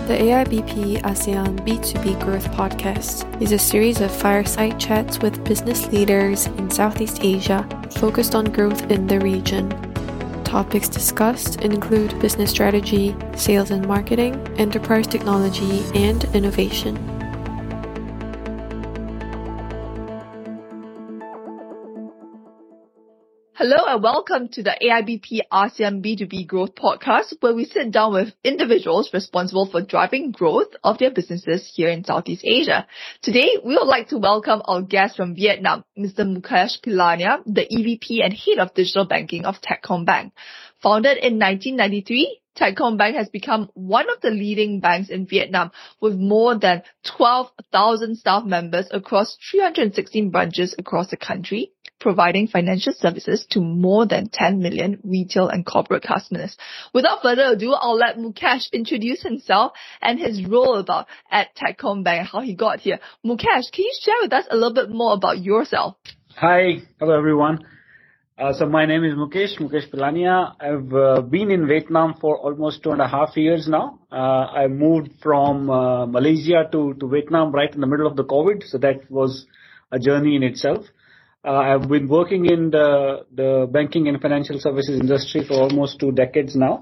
The AIBP ASEAN B2B Growth Podcast is a series of fireside chats with business leaders in Southeast Asia focused on growth in the region. Topics discussed include business strategy, sales and marketing, enterprise technology, and innovation. Hello and welcome to the AIBP ASEAN B2B Growth Podcast, where we sit down with individuals responsible for driving growth of their businesses here in Southeast Asia. Today, we would like to welcome our guest from Vietnam, Mr. Mukesh Pilania, the EVP and Head of Digital Banking of Techcombank. Founded in 1993, Techcombank has become one of the leading banks in Vietnam with more than 12,000 staff members across 316 branches across the country, providing financial services to more than 10 million retail and corporate customers. Without further ado, I'll let Mukesh introduce himself and his role at Techcombank, how he got here. Mukesh, can you share with us a little bit more about yourself? Hi. Hello, everyone. So my name is Mukesh Pilania. I've been in Vietnam for almost 2.5 years now. I moved from Malaysia to Vietnam right in the middle of the COVID, so that was a journey in itself. I've been working in the banking and financial services industry for almost 2 decades now,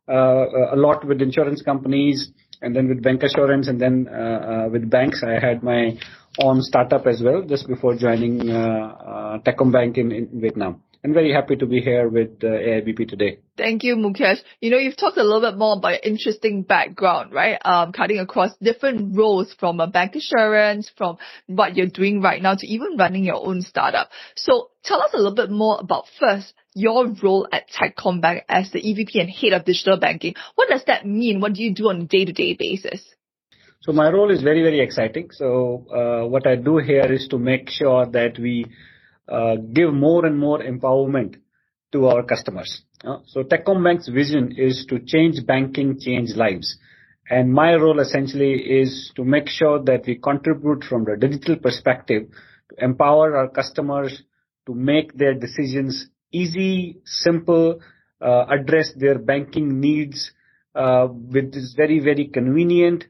a lot with insurance companies and then with bancassurance and then with banks. I had my own startup as well just before joining Techcombank in Vietnam. I'm very happy to be here with AIBP today. Thank you, Mukesh. You've talked a little bit more about your interesting background, right? Cutting across different roles from a bank assurance, from what you're doing right now to even running your own startup. So tell us a little bit more about first your role at Techcombank as the EVP and Head of Digital Banking. What does that mean? What do you do on a day-to-day basis? So my role is very, very exciting. So what I do here is to make sure that we give more and more empowerment to our customers. So Techcombank's vision is to change banking, change lives. And my role essentially is to make sure that we contribute from the digital perspective to empower our customers to make their decisions easy, simple, address their banking needs with this very, very convenient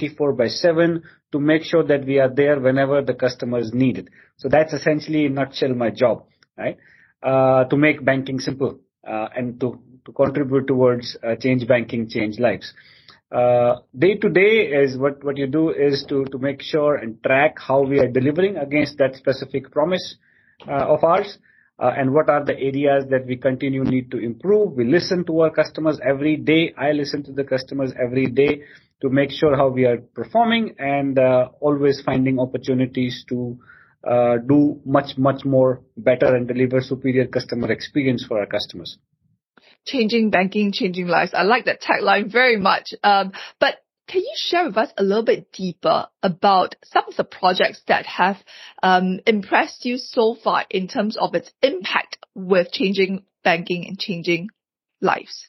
24/7 to make sure that we are there whenever the customers need it. So that's essentially in a nutshell my job, right? To make banking simple and to contribute towards change banking, change lives. Day to day is what you do is to make sure and track how we are delivering against that specific promise of ours. And what are the areas that we continue need to improve. We listen to our customers every day. I listen to the customers every day to make sure how we are performing and always finding opportunities to do much more better and deliver superior customer experience for our customers. Changing banking, changing lives. I like that tagline very much. But can you share with us a little bit deeper about some of the projects that have impressed you so far in terms of its impact with changing banking and changing lives?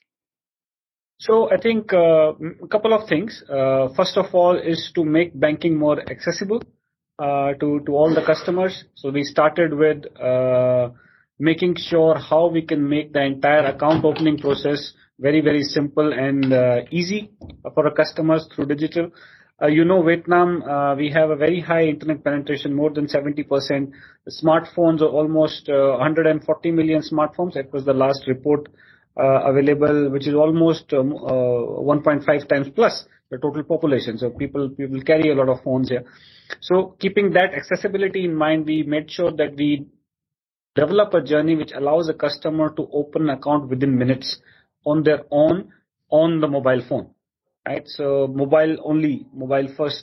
So I think a couple of things. First of all is to make banking more accessible to all the customers. So we started with making sure how we can make the entire account opening process very, very simple and easy for our customers through digital. Vietnam, we have a very high internet penetration, more than 70%. The smartphones are almost 140 million smartphones. That was the last report available, which is almost 1.5 times plus the total population. So people carry a lot of phones here. So keeping that accessibility in mind, we made sure that we develop a journey which allows a customer to open an account within minutes on their own on the mobile phone, right? So mobile first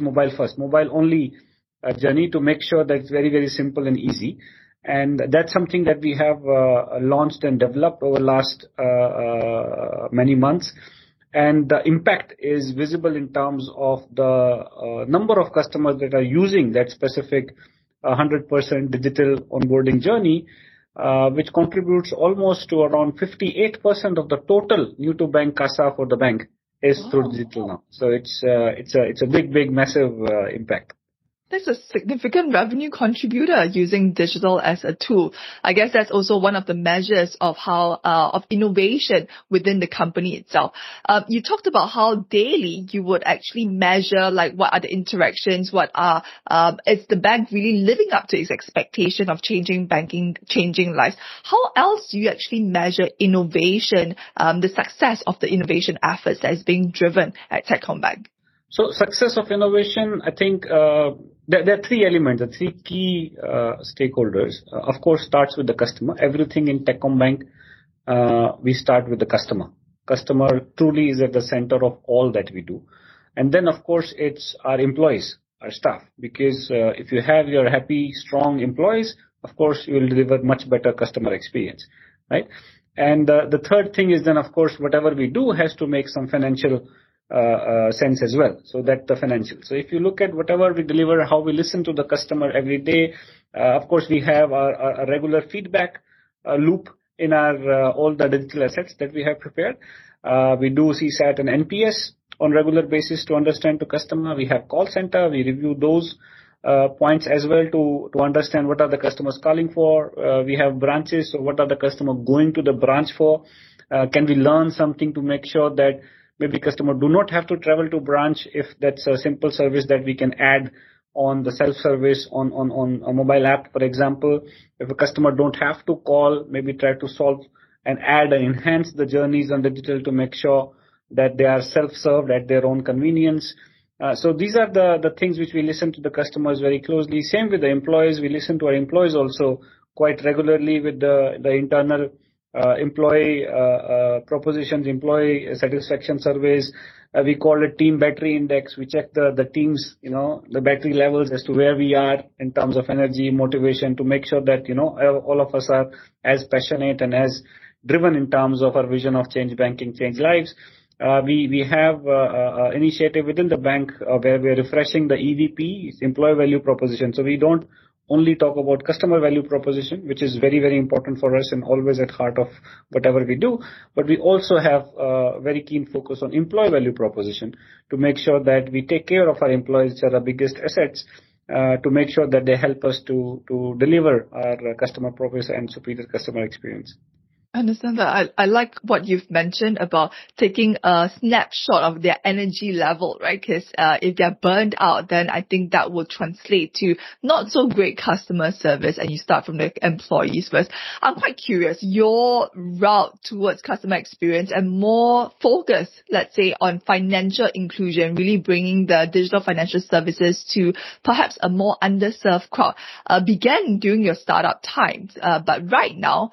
journey to make sure that it's very, very simple and easy. And that's something that we have launched and developed over the last many months. And the impact is visible in terms of the number of customers that are using that specific 100% digital onboarding journey, which contributes almost to around 58% of the total new to bank CASA for the bank is through digital now. So it's a big, massive impact. That's a significant revenue contributor using digital as a tool. I guess that's also one of the measures of how of innovation within the company itself. You talked about how daily you would actually measure like what are the interactions, what are is the bank really living up to its expectation of changing banking, changing lives. How else do you actually measure innovation, the success of the innovation efforts that is being driven at Techcombank? So success of innovation, I think there are three elements, the three key stakeholders. Of course, starts with the customer. Everything in Techcombank, we start with the customer. Customer truly is at the center of all that we do. And then, of course, it's our employees, our staff. Because if you have your happy, strong employees, of course, you will deliver much better customer experience, right? And the third thing is then, of course, whatever we do has to make some financial sense as well. So that the financial. So if you look at whatever we deliver, how we listen to the customer every day, of course we have a regular feedback loop in our all the digital assets that we have prepared. We do CSAT and NPS on regular basis to understand to customer. We have call center. We review those points as well to understand what are the customers calling for. We have branches. So what are the customer going to the branch for? Can we learn something to make sure that maybe customer do not have to travel to branch if that's a simple service that we can add on the self-service on a mobile app, for example. If a customer don't have to call, maybe try to solve and add and enhance the journeys on digital to make sure that they are self-served at their own convenience. So these are the things which we listen to the customers very closely. Same with the employees. We listen to our employees also quite regularly with the internal employee propositions, employee satisfaction surveys. We call it team battery index. We check the teams, the battery levels as to where we are in terms of energy, motivation, to make sure that, all of us are as passionate and as driven in terms of our vision of change banking, change lives. We have initiative within the bank where we are refreshing the EVP, employee value proposition. So we don't only talk about customer value proposition, which is very, very important for us and always at heart of whatever we do. But we also have a very keen focus on employee value proposition to make sure that we take care of our employees, which are our biggest assets, to make sure that they help us to deliver our customer promise and superior customer experience. I understand that. I like what you've mentioned about taking a snapshot of their energy level, right? Because if they're burned out, then I think that will translate to not so great customer service, and you start from the employees first. I'm quite curious, your route towards customer experience and more focus, let's say, on financial inclusion, really bringing the digital financial services to perhaps a more underserved crowd, began during your startup times. But right now,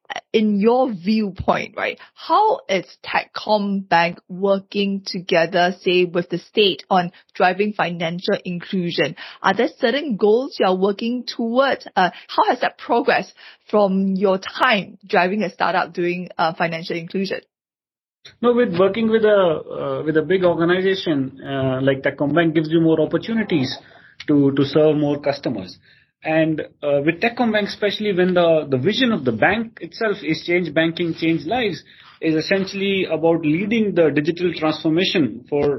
in your viewpoint, right, how is Techcombank working together, say, with the state on driving financial inclusion? Are there certain goals you are working towards? How has that progressed from your time driving a startup doing financial inclusion? No, with working with a big organization like Techcombank gives you more opportunities to serve more customers. And with Techcombank, especially when the vision of the bank itself is change banking, change lives, is essentially about leading the digital transformation for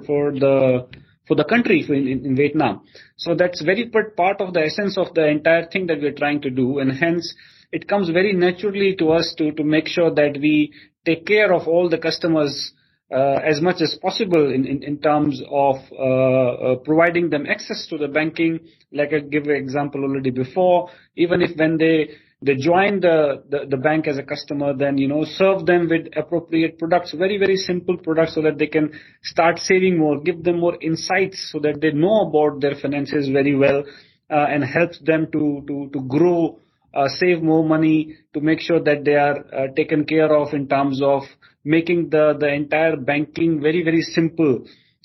the country in Vietnam. So that's very part of the essence of the entire thing that we're trying to do, and hence it comes very naturally to us to make sure that we take care of all the customers as much as possible in terms of providing them access to the banking. Like I gave an example already before, even if when they join the bank as a customer, then serve them with appropriate products, very, very simple products, so that they can start saving more, give them more insights so that they know about their finances very well, and helps them to grow, save more money, to make sure that they are taken care of in terms of making the entire banking very, very simple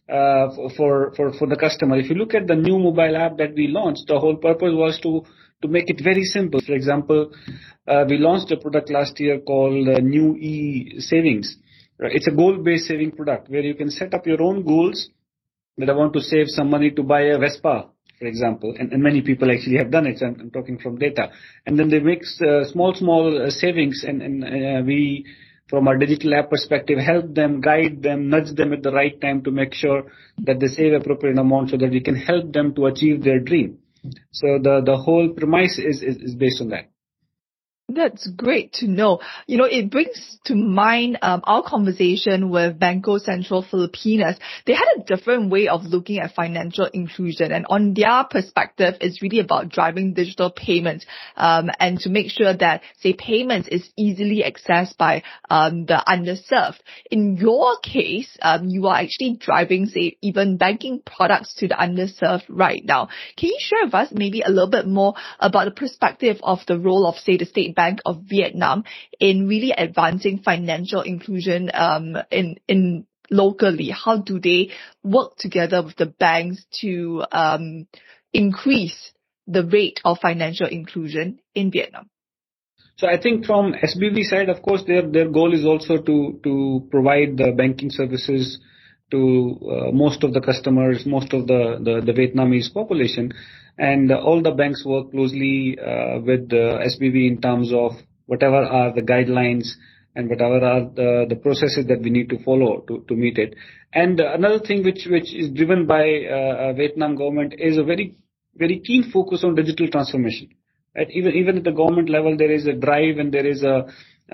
for the customer. If you look at the new mobile app that we launched, the whole purpose was to make it very simple. For example, we launched a product last year called New E-Savings. It's a goal-based saving product where you can set up your own goals. That I want to save some money to buy a Vespa, for example, and many people actually have done it. So I'm talking from data. And then they make small savings, and we, from our digital app perspective, help them, guide them, nudge them at the right time to make sure that they save appropriate amount so that we can help them to achieve their dream. So the whole premise is based on that. That's great to know. It brings to mind our conversation with Banco Central Filipinas. They had a different way of looking at financial inclusion, and on their perspective, it's really about driving digital payments and to make sure that, say, payments is easily accessed by the underserved. In your case, you are actually driving, say, even banking products to the underserved right now. Can you share with us maybe a little bit more about the perspective of the role of, say, the State Bank of Vietnam in really advancing financial inclusion in locally? How do they work together with the banks to increase the rate of financial inclusion in Vietnam? So I think from SBV side, of course, their goal is also to provide the banking services to most of the customers, most of the Vietnamese population. And all the banks work closely with the SBV in terms of whatever are the guidelines and whatever are the processes that we need to follow to meet it. And another thing which is driven by Vietnam government is a very, very keen focus on digital transformation. Right? Even at the government level, there is a drive and there is a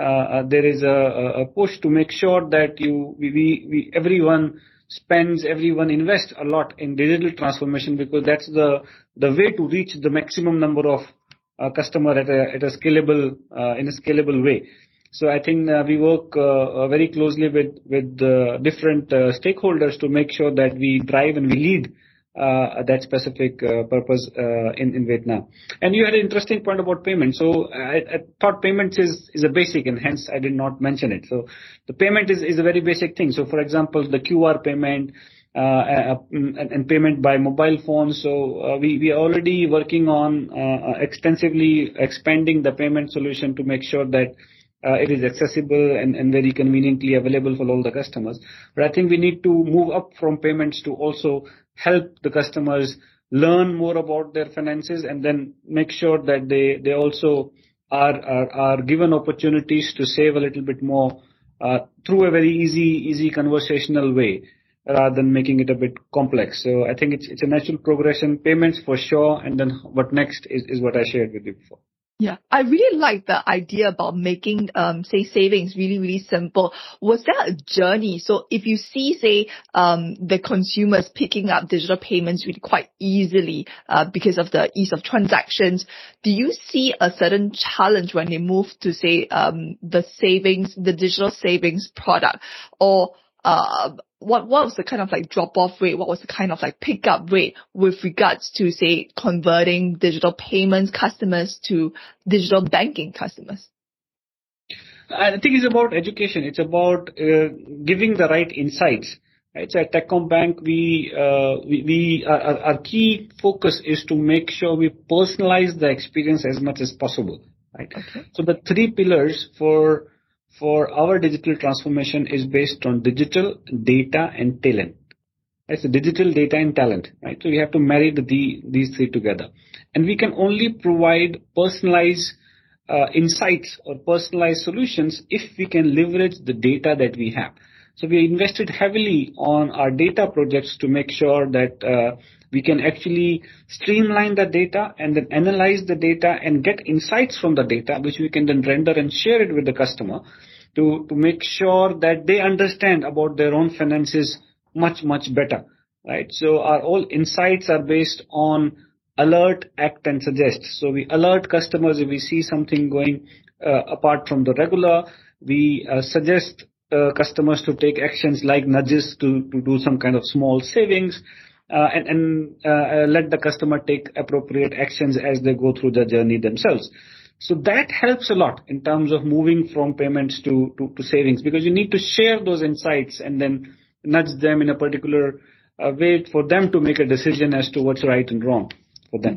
push to make sure that everyone invests a lot in digital transformation, because that's the way to reach the maximum number of customer in a scalable way. So I think we work very closely with different stakeholders to make sure that we drive and we lead that specific purpose in Vietnam. And you had an interesting point about payment. So I thought payments is a basic, and hence I did not mention it. So the payment is a very basic thing. So for example, the QR payment and payment by mobile phone. So we are already working on extensively expanding the payment solution to make sure that it is accessible and very conveniently available for all the customers. But I think we need to move up from payments to also help the customers learn more about their finances, and then make sure that they also are given opportunities to save a little bit more through a very easy conversational way, rather than making it a bit complex. So I think it's a natural progression. Payments for sure, and then what next is what I shared with you before. Yeah, I really like the idea about making, say, savings really, really simple. Was that a journey? So if you see, say, the consumers picking up digital payments really quite easily because of the ease of transactions, do you see a certain challenge when they move to, say, the digital savings product? Or what was the kind of like drop-off rate? What was the kind of like pick-up rate with regards to, say, converting digital payments customers to digital banking customers? I think it's about education. It's about giving the right insights. Right? So at Techcombank, our key focus is to make sure we personalize the experience as much as possible. Right? Okay. So the three pillars for our digital transformation is based on digital, data, and talent. Right? So digital, data, and talent. Right? So we have to marry these three together. And we can only provide personalized insights or personalized solutions if we can leverage the data that we have. So we invested heavily on our data projects to make sure that we can actually streamline the data and then analyze the data and get insights from the data, which we can then render and share it with the customer to make sure that they understand about their own finances much, much better. Right? So our all insights are based on alert, act, and suggest. So we alert customers if we see something going apart from the regular. We suggest customers to take actions like nudges to do some kind of small savings, and let the customer take appropriate actions as they go through the journey themselves. So that helps a lot in terms of moving from payments to savings, because you need to share those insights and then nudge them in a particular way for them to make a decision as to what's right and wrong for them.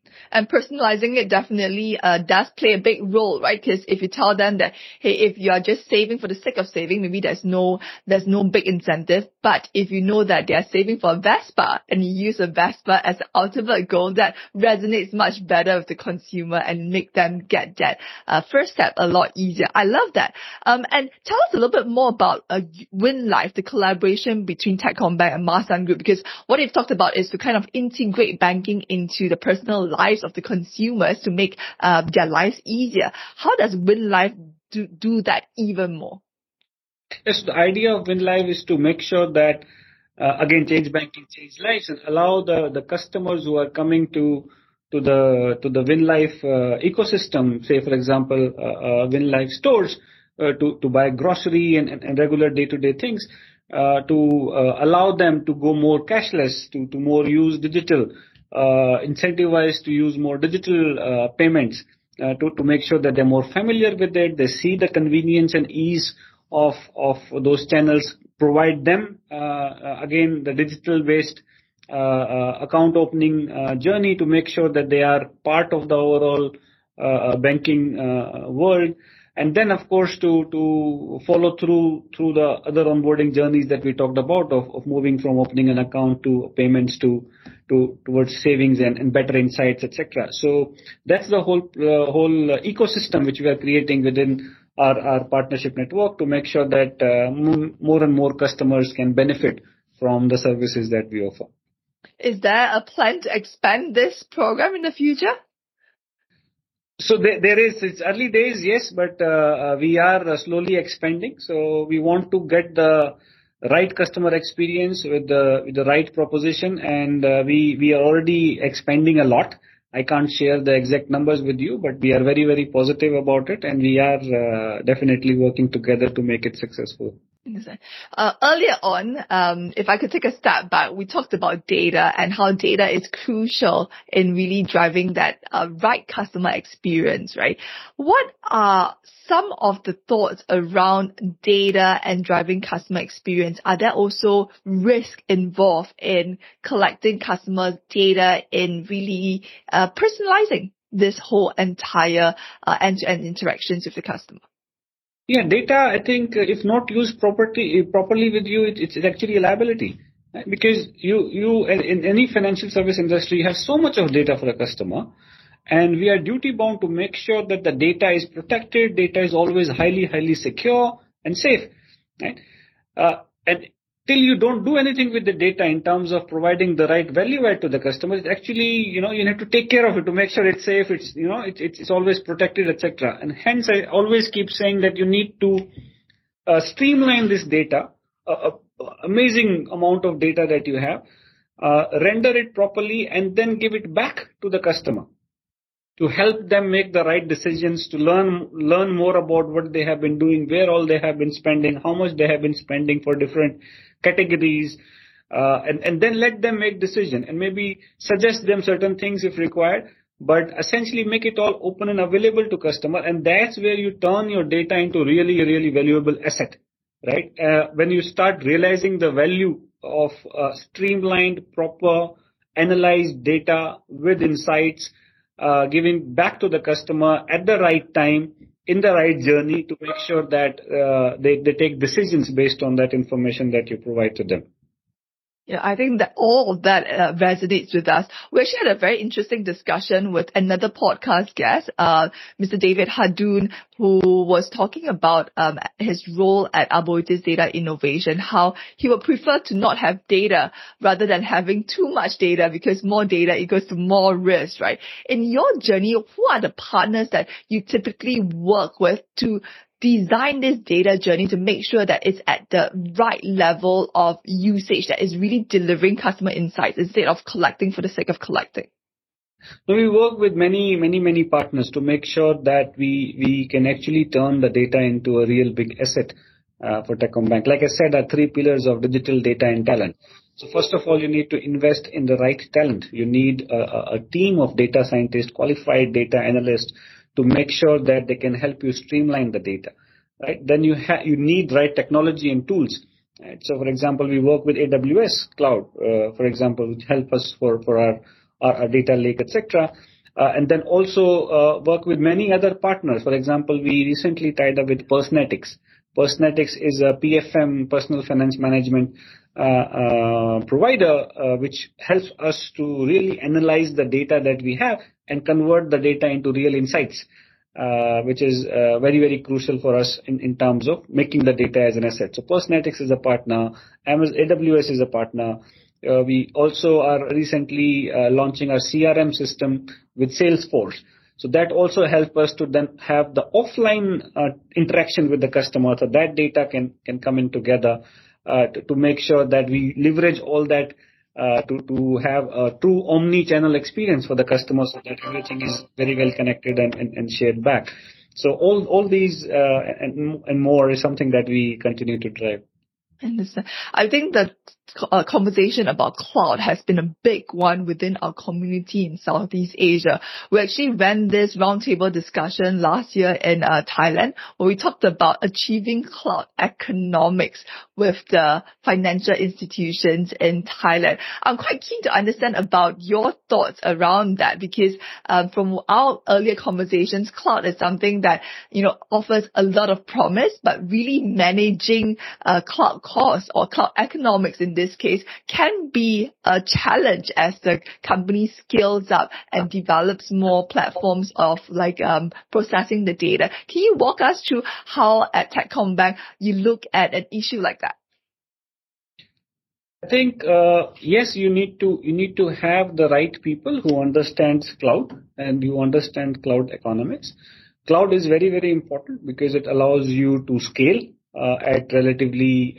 And personalizing it definitely does play a big role, right? Because if you tell them that, hey, if you are just saving for the sake of saving, maybe there's no big incentive. But if you know that they are saving for a Vespa and you use a Vespa as the ultimate goal, that resonates much better with the consumer and make them get that first step a lot easier. I love that. And tell us a little bit more about WinLife, the collaboration between Techcombank and Masan Group, because what you've talked about is to kind of integrate banking into the personal lives of the consumers to make their lives easier. How does WinLife do that even more? Yes, the idea of WinLife is to make sure that, again, change banking, change lives, and allow the customers who are coming to the WinLife ecosystem, say for example, WinLife stores, to buy grocery and regular day-to-day things, to allow them to go more cashless, to more use digital, incentivized to use more digital payments, to make sure that they're more familiar with it. They see the convenience and ease of those channels, provide them again the digital based account opening journey to make sure that they are part of the overall banking world. And then, of course, to follow through the other onboarding journeys that we talked about of moving from opening an account to payments towards savings and better insights, etc. So that's the whole ecosystem which we are creating within our partnership network to make sure that more and more customers can benefit from the services that we offer. Is there a plan to expand this program in the future? So there is. It's early days, yes, but we are slowly expanding. So we want to get the right customer experience with the right proposition, and we are already expanding a lot. I can't share the exact numbers with you, but we are very, very positive about it, and we are definitely working together to make it successful. Earlier on, if I could take a step back, we talked about data and how data is crucial in really driving that right customer experience, right? What are some of the thoughts around data and driving customer experience? Are there also risks involved in collecting customer data in really personalizing this whole entire end-to-end interactions with the customer? Yeah, data, I think, if not used properly with you, it's actually a liability. Right? Because you in any financial service industry have so much of data for a customer, and we are duty bound to make sure that the data is protected, data is always highly, highly secure and safe. Right? And till you don't do anything with the data in terms of providing the right value add to the customer, it's actually, you have to take care of it to make sure it's safe, it's always protected, etc. And hence I always keep saying that you need to streamline this data, amazing amount of data that you have, render it properly and then give it back to the customer to help them make the right decisions, to learn more about what they have been doing, where all they have been spending, how much they have been spending for different categories, and then let them make decision and maybe suggest them certain things if required, but essentially make it all open and available to customer. And that's where you turn your data into really, really valuable asset, right? When you start realizing the value of streamlined, proper, analyzed data with insights, giving back to the customer at the right time, in the right journey to make sure that they take decisions based on that information that you provide to them. Yeah, I think that all of that resonates with us. We actually had a very interesting discussion with another podcast guest, Mr. David Hadoon, who was talking about his role at Arboretus Data Innovation, how he would prefer to not have data rather than having too much data, because more data equals to more risk, right? In your journey, who are the partners that you typically work with to design this data journey to make sure that it's at the right level of usage that is really delivering customer insights instead of collecting for the sake of collecting? So we work with many partners to make sure that we can actually turn the data into a real big asset for Techcombank. Like I said, our 3 pillars of digital, data and talent. So first of all, you need to invest in the right talent. You need a team of data scientists, qualified data analysts, to make sure that they can help you streamline the data, right? Then you need right technology and tools. Right? So, for example, we work with AWS Cloud, for example, which help us for our data lake, etc. And then also work with many other partners. For example, we recently tied up with Personetics. Personetics is a PFM, personal finance management provider, which helps us to really analyze the data that we have and convert the data into real insights, which is very, very crucial for us in terms of making the data as an asset. So Personetics is a partner, AWS is a partner. We also are recently launching our CRM system with Salesforce. So that also helps us to then have the offline interaction with the customer. So that data can come in together to make sure that we leverage all that to have a true omni-channel experience for the customer, so that everything is very well connected and shared back. So all these and more is something that we continue to drive. I understand. I think the conversation about cloud has been a big one within our community in Southeast Asia. We actually ran this roundtable discussion last year in Thailand, where we talked about achieving cloud economics with the financial institutions in Thailand. I'm quite keen to understand about your thoughts around that, because from our earlier conversations, cloud is something that, offers a lot of promise, but really managing cloud costs or cloud economics in this case can be a challenge as the company scales up and develops more platforms of processing the data. Can you walk us through how at Techcombank you look at an issue like that? I think yes, you need to have the right people who understands cloud and you understand cloud economics. Cloud is very, very important because it allows you to scale at relatively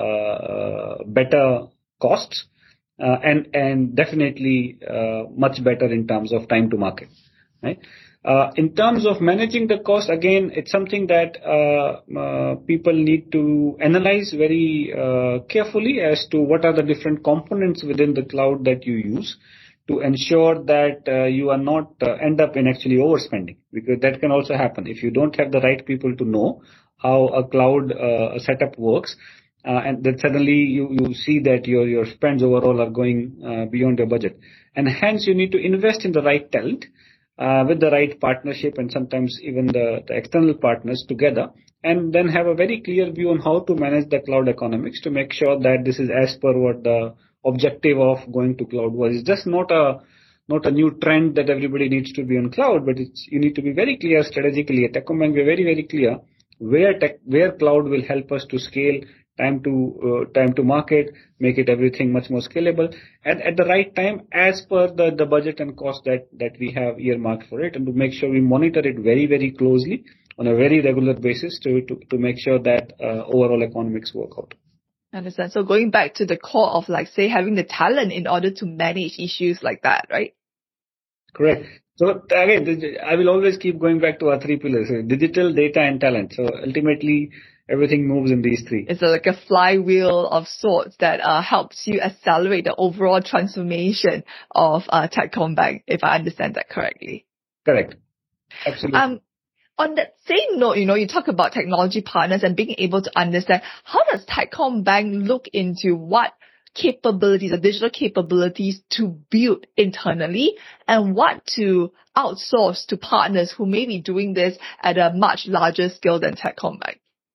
better costs and definitely much better in terms of time to market. Right? In terms of managing the cost, again, it's something that people need to analyze very carefully as to what are the different components within the cloud that you use to ensure that you are not end up in actually overspending, because that can also happen if you don't have the right people to know how a cloud setup works, and then suddenly you see that your spends overall are going beyond your budget, and hence you need to invest in the right talent with the right partnership and sometimes even the external partners together, and then have a very clear view on how to manage the cloud economics to make sure that this is as per what the objective of going to cloud was. It's just not a new trend that everybody needs to be on cloud, but you need to be very clear strategically. At Techcombank, we're very, very clear where cloud will help us to scale, time to market, make it everything much more scalable, and at the right time as per the budget and cost that we have earmarked for it, and to make sure we monitor it very, very closely on a very regular basis to make sure that overall economics work out. I understand. So going back to the core of having the talent in order to manage issues like that, right? Correct. So again, I will always keep going back to our three pillars: digital, data, and talent. So ultimately, everything moves in these three. It's like a flywheel of sorts that helps you accelerate the overall transformation of Techcombank, if I understand that correctly. Correct. Absolutely. On that same note, you talk about technology partners and being able to understand how does Techcombank look into what capabilities or digital capabilities to build internally and what to outsource to partners who may be doing this at a much larger scale than Techcombank?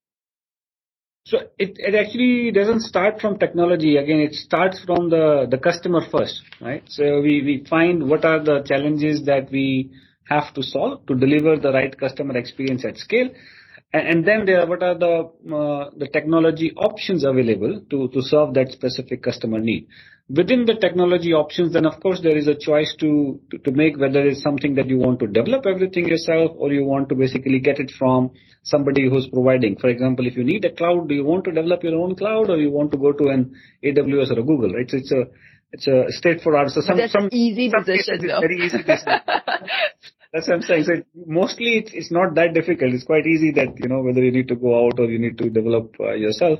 So it actually doesn't start from technology. Again, it starts from the customer first, right? So we find what are the challenges that we have to solve to deliver the right customer experience at scale. And then what are the technology options available to solve that specific customer need. Within the technology options, then of course there is a choice to make whether it's something that you want to develop everything yourself or you want to basically get it from somebody who's providing. For example, if you need a cloud, do you want to develop your own cloud or you want to go to an AWS or a Google, right? So it's a straightforward. So that's an easy decision, though. Very easy decision. That's what I'm saying. So mostly it's not that difficult. It's quite easy that, whether you need to go out or you need to develop yourself.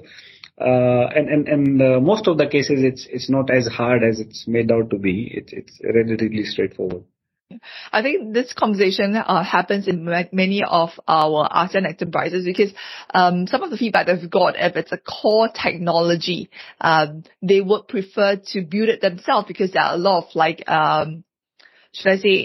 And most of the cases, it's not as hard as it's made out to be. It's relatively straightforward. I think this conversation happens in many of our ASEAN enterprises because some of the feedback that we've got, if it's a core technology, they would prefer to build it themselves because there are a lot of should I say,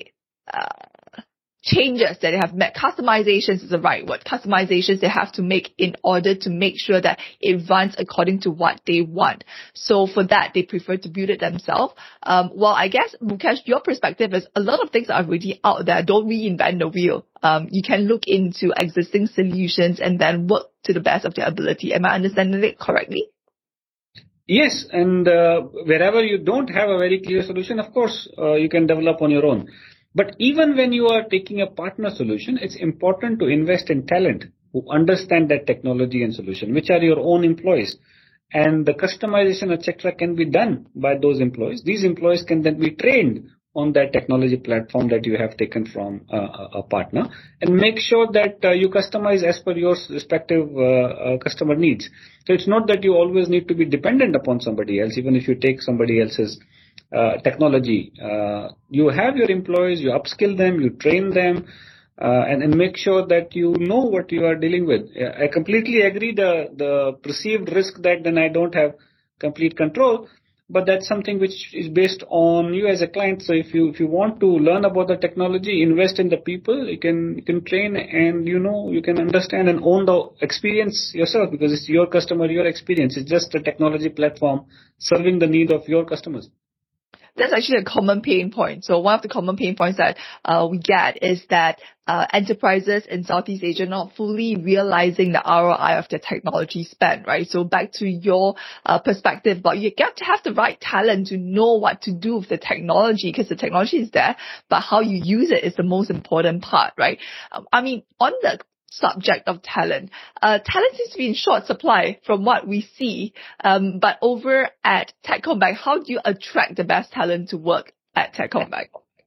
changes that they have met. Customizations is the right word. Customizations they have to make in order to make sure that it runs according to what they want. So for that, they prefer to build it themselves. Well, I guess, Mukesh, your perspective is a lot of things are already out there. Don't reinvent the wheel. You can look into existing solutions and then work to the best of their ability. Am I understanding it correctly? Yes, and wherever you don't have a very clear solution, of course, you can develop on your own. But even when you are taking a partner solution, it's important to invest in talent who understand that technology and solution, which are your own employees. And the customization, etc., can be done by those employees. These employees can then be trained on that technology platform that you have taken from a partner, and make sure that you customize as per your respective customer needs. So it's not that you always need to be dependent upon somebody else, even if you take somebody else's technology. You have your employees, you upskill them, you train them, and make sure that you know what you are dealing with. I completely agree the perceived risk that then I don't have complete control, but that's something which is based on you as a client. So if you want to learn about the technology, invest in the people, you can train, and you can understand and own the experience yourself, because it's your customer, your experience. It's just a technology platform serving the need of your customers. That's actually a common pain point. So one of the common pain points that we get is that enterprises in Southeast Asia not fully realizing the ROI of their technology spend, right? So back to your perspective, but you got to have the right talent to know what to do with the technology, because the technology is there, but how you use it is the most important part, right? On the subject of talent seems to be in short supply from what we see. But over at Techcombank, how do you attract the best talent to work at Techcombank?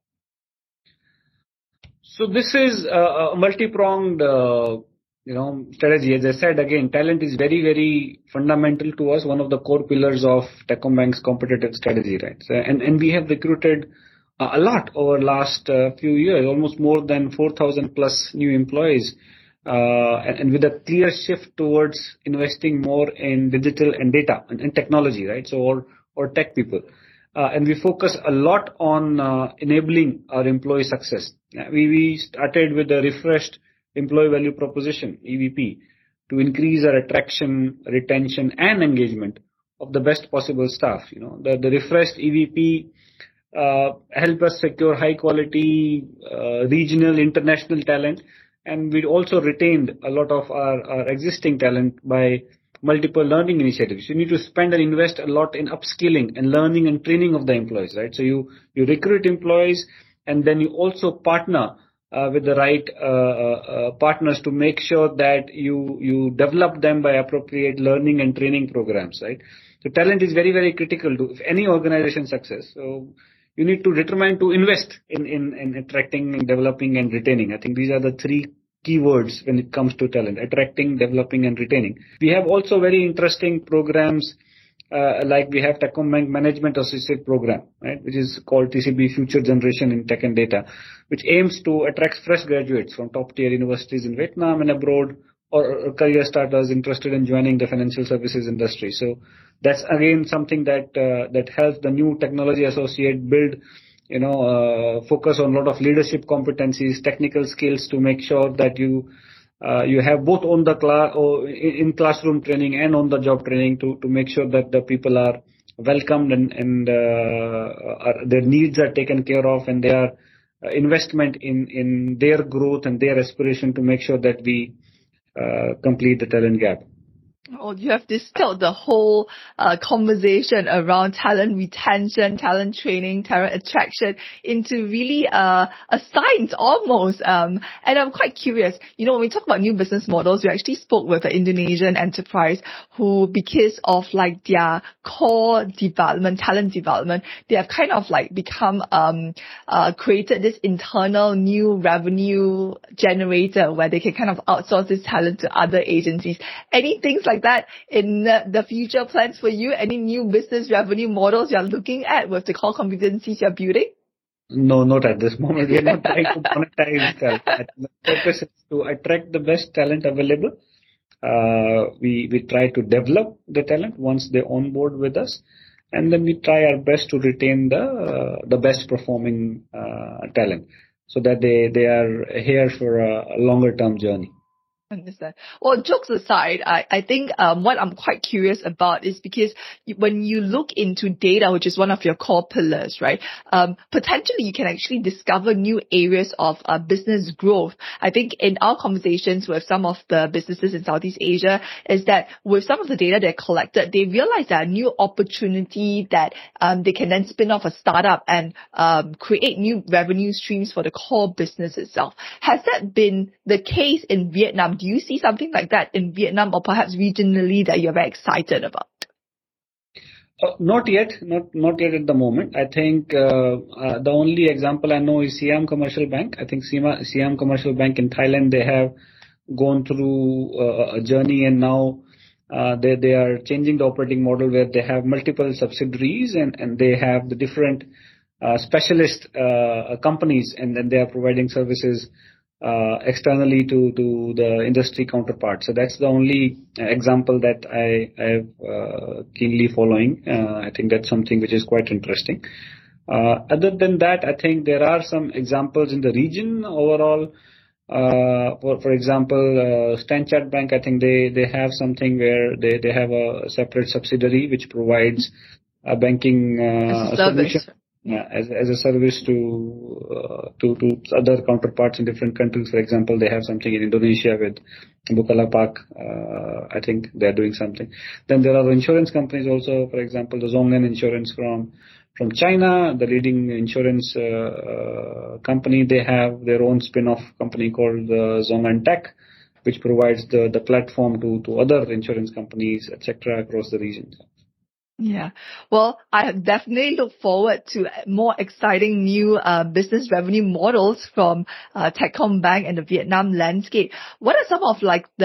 So this is a multi-pronged, strategy. As I said, again, talent is very, very fundamental to us. One of the core pillars of Techcombank's competitive strategy, right? So, and we have recruited a lot over last few years, almost more than 4,000 plus new employees. And with a clear shift towards investing more in digital and data and technology, right? So, or tech people. And we focus a lot on enabling our employee success. We started with a refreshed employee value proposition, EVP, to increase our attraction, retention, and engagement of the best possible staff. The refreshed EVP help us secure high quality regional, international talent. And we also retained a lot of our existing talent by multiple learning initiatives. You need to spend and invest a lot in upskilling and learning and training of the employees, right? So you recruit employees, and then you also partner with the right partners to make sure that you develop them by appropriate learning and training programs, right? So talent is very, very critical to any organization success. So you need to determine to invest in attracting, developing, and retaining. I think these are the three keywords when it comes to talent: attracting, developing, and retaining. We have also very interesting programs, like we have Techcombank Management Associate Program, right, which is called TCB Future Generation in Tech and Data, which aims to attract fresh graduates from top-tier universities in Vietnam and abroad, or career starters interested in joining the financial services industry. So that's again something that helps the new technology associate build, focus on a lot of leadership competencies, technical skills to make sure that you have both on the in classroom training and on the job training to make sure that the people are welcomed and their needs are taken care of, and their investment in their growth and their aspiration to make sure that we complete the talent gap. Oh, you have distilled the whole conversation around talent retention, talent training, talent attraction into really a science almost. And I'm quite curious, when we talk about new business models, we actually spoke with an Indonesian enterprise who, because of their core development, talent development, they have kind of become created this internal new revenue generator where they can kind of outsource this talent to other agencies. Any things like that in the future plans for you? Any new business revenue models you're looking at with the core competencies you're building? No, not at this moment. We are not trying to monetize talent. The purpose is to attract the best talent available. We try to develop the talent once they onboard with us, and then we try our best to retain the best performing talent. so that they are here for a longer term journey. Understand. Well, jokes aside, I think what I'm quite curious about is because when you look into data, which is one of your core pillars, right? Potentially you can actually discover new areas of business growth. I think in our conversations with some of the businesses in Southeast Asia is that with some of the data they collected, they realize that a new opportunity that they can then spin off a startup and create new revenue streams for the core business itself. Has that been the case in Vietnam? Do you see something like that in Vietnam or perhaps regionally that you're very excited about? Not yet at the moment. I think the only example I know is Siam Commercial Bank. I think Siam Commercial Bank in Thailand, they have gone through a journey, and now they are changing the operating model where they have multiple subsidiaries and they have the different specialist companies, and then they are providing services externally to the industry counterpart. So that's the only example that I have keenly following. I think that's something which is quite interesting. Other than that, I think there are some examples in the region overall. For example, Stanchart Bank, I think they have something where they have a separate subsidiary which provides a banking solution. Yeah, as a service to other counterparts in different countries. For example, they have something in Indonesia with Bukalapak. I think they're doing something. Then there are insurance companies also. For example, the Zhongnan Insurance from China, the leading insurance company. They have their own spin-off company called Zhongnan Tech, which provides the platform to other insurance companies, etc., across the region. Yeah. Well, I definitely look forward to more exciting new business revenue models from Techcombank and the Vietnam landscape. What are some of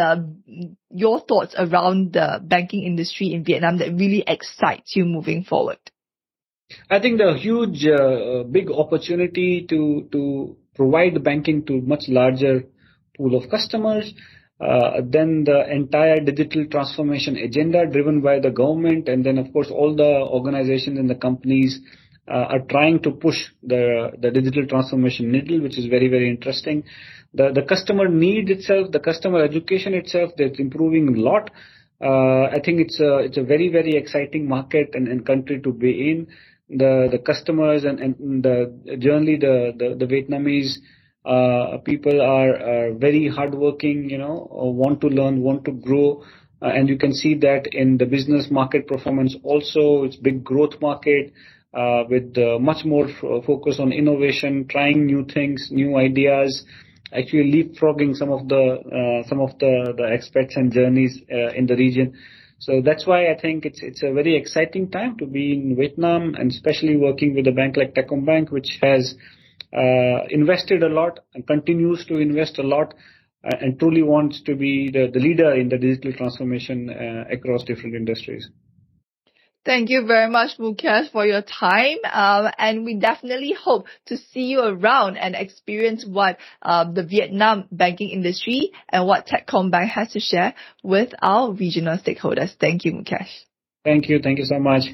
your thoughts around the banking industry in Vietnam that really excites you moving forward? I think the huge, big opportunity to provide banking to much larger pool of customers. Then the entire digital transformation agenda driven by the government, and then of course all the organizations and the companies are trying to push the digital transformation needle, which is very, very interesting. The customer need itself, the customer education itself, that's improving a lot. I think it's a very, very exciting market and country to be in. The customers and generally the Vietnamese people are very hardworking, want to learn, want to grow, and you can see that in the business market performance also. It's big growth market with much more focus on innovation, trying new things, new ideas, actually leapfrogging some of the experts and journeys in the region. So that's why I think it's a very exciting time to be in Vietnam, and especially working with a bank like Techcombank, which has invested a lot and continues to invest a lot and truly wants to be the leader in the digital transformation across different industries. Thank you very much, Mukesh, for your time. And we definitely hope to see you around and experience what the Vietnam banking industry and what Techcombank has to share with our regional stakeholders. Thank you, Mukesh. Thank you. Thank you so much.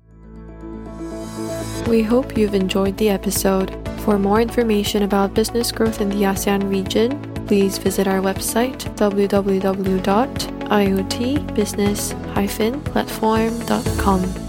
We hope you've enjoyed the episode. For more information about business growth in the ASEAN region, please visit our website www.iotbusiness-platform.com.